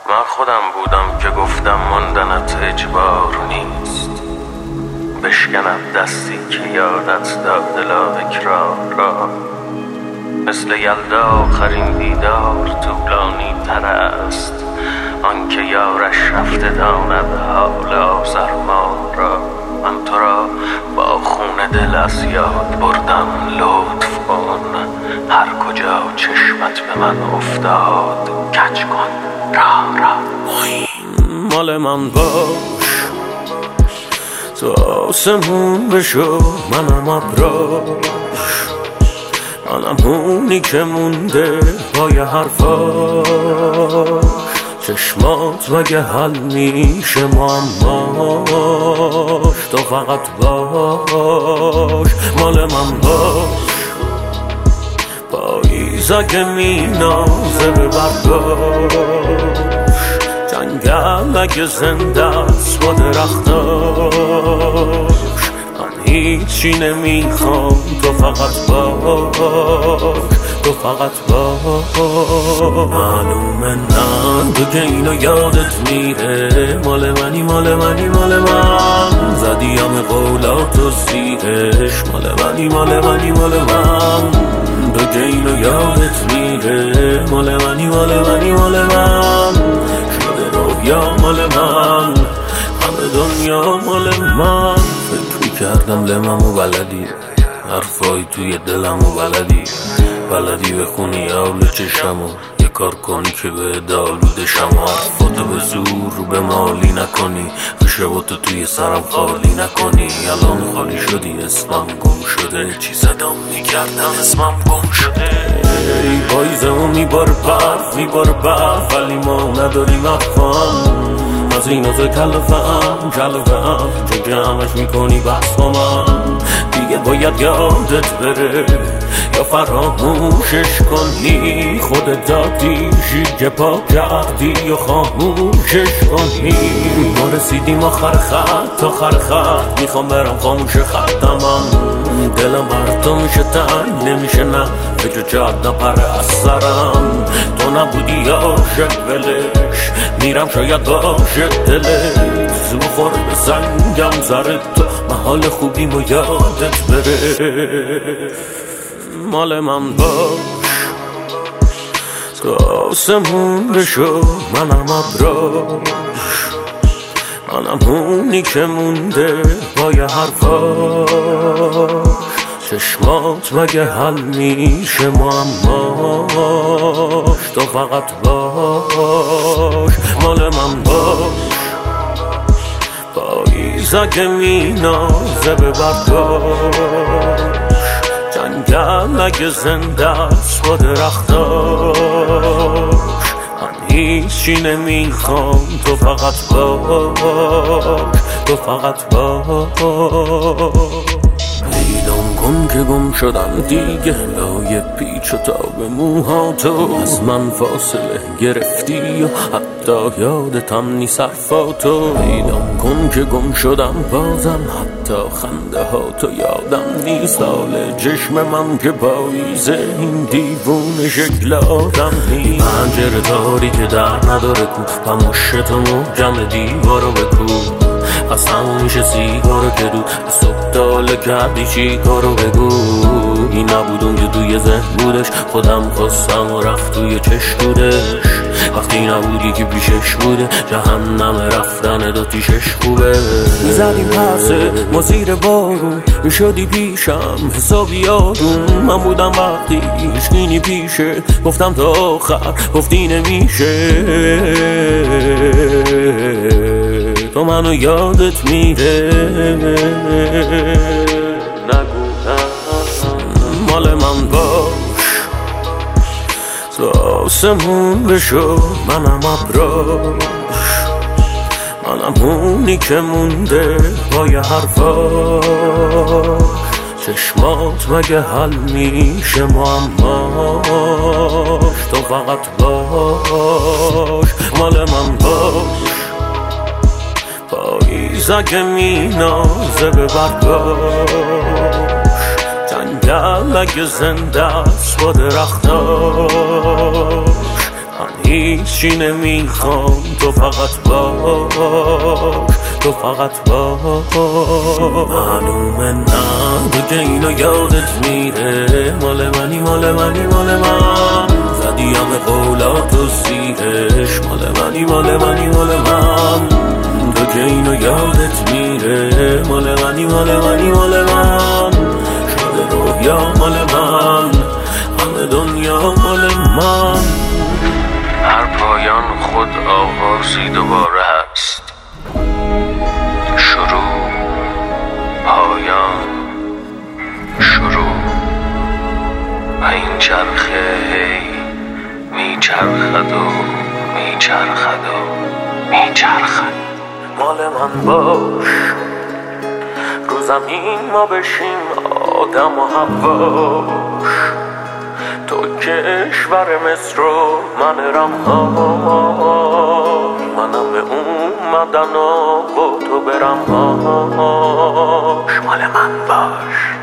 من خودم بودم که گفتم ماندنت اجبار نیست، بشکند دستی که یادت داد لااکراه را. مثل یلدا آخرین دیدار طولانی تر است، آنکه یارش رفته داند حال آزرما را. من تو را با خون دل از یاد بردم، لطف کن هر کجا چشمت به من افتاد کج کن راه را. مال من باش تو آسمون بشو، منم ابراش، منم اونی که مونده پای حرفاش. چشمات مگه حل میشه معماش، تو فقط باش. مال من باش پاییز اگه مینازه به برداش، جنگل اگه زنده است با درختاش. من هیچی نمیخوام، تو فقط باش، تو فقط باش. معلومه نه تو که اینو یادت میره، مال منی مال منی مال من. زدی همه قولاتو زیرش، مال منی مال منی مال من. تو که اینو یادت میره، مال منی مال منی مال من. شده رویا مال من، همه دنیا مال من. فکر میکردم لممو بلدی، حرفای توی دلمو بلدی بخونی آلو چشمو، یه کار کنی که به دالوده شما. حرفاتو به زور به مالی نکنی، خشباتو توی سرم خالی نکنی. الان خالی شدی، اسمم گم شده، چی صدام میکردم اسمم گم شده. ای پاییزمو میباره برف، ولی ما نداریم افهم از این از کلفم چون که همش میکنی بحث با من. دیگه باید یادت بره یا فراموشش کنی، خودت دادیشی که پا کردی یا خاموشش کنی. ما رسیدیم آخر خط، میخوام برم خاموش خطمم. دلم بر تو میشه تنگ، نمیشه نه فکر جاد نپره از سرم. تو نبودی عاشق ولش، میرم شاید باشه دلت. زو خور به سنگم زرد تو، محال خوبیمو یادت بره. مال من باش تو آسمون بشو، منم ابراش، منم اونی که مونده پای حرفاش. چشمات مگه حل میشه معماش، تو فقط باش. مال من باش پاییز اگه مینازه به برداش، جنگل اگه زنده است با درختاش. من هیچی نمیخوام، تو فقط باش، تو فقط باش. پیدام کن که گم شدم دیگه، لای پیچ و تاب موها تو از من فاصله گرفتی و حتی یادتم نیست حرفاتو. پیدام کن که گم شدم بازم، حتی خنده ها تو یادم نیست. حال چشم من که پاییزه، این دیوونه شکل آدم نیست. پنجره تاری که در نداره کو، پموشت و محکم دیوارو بکو. پس همون میشه سیگارو که دو صبح داله کردی چی کارو بگو. این نبودون که توی ذهن بودش، خودم خواستم و رفت توی چشمودش. وقتی نبودی که پیشش بوده، جهنم رفتن داتیشش خوبه. میزدیم پسه ما زیر بارون، میشدی پیشم حسابی آروم. من بودم وقتی هیچکی پیشه، گفتم تا آخر گفتی نمیشه. تو منو یادت میره، نگو مال من باش تو آسمون بشو، منم ابراش، منم اونی که مونده پای حرفاش. چشمات مگه حل میشه معماش، تو فقط باش. مال من باش پاییز اگه مینازه به برداش، جنگل اگه زنده است با درختاش. من هیچی نمیخوام، تو فقط باش، تو فقط باش. معلومه نه دیگه اینو یادت میره، مال منی مال منی مال من، زدی همه قولات و سیرش، مال منی مال منی مال من، دیگه اینو یادت میره، مال منی مال منی مال من، شده رویا مال من، همه دنیا مال من. هر پایان خود آغازی دوباره هست، شروع پایان شروع، و این چرخه هی میچرخد و میچرخد و میچرخد. مال من باش، رو زمین ما بشیم آدم و هواش، تو کشور مصر و من رمهاش، منم به اومدن و با تو برم هاش. مال من باش.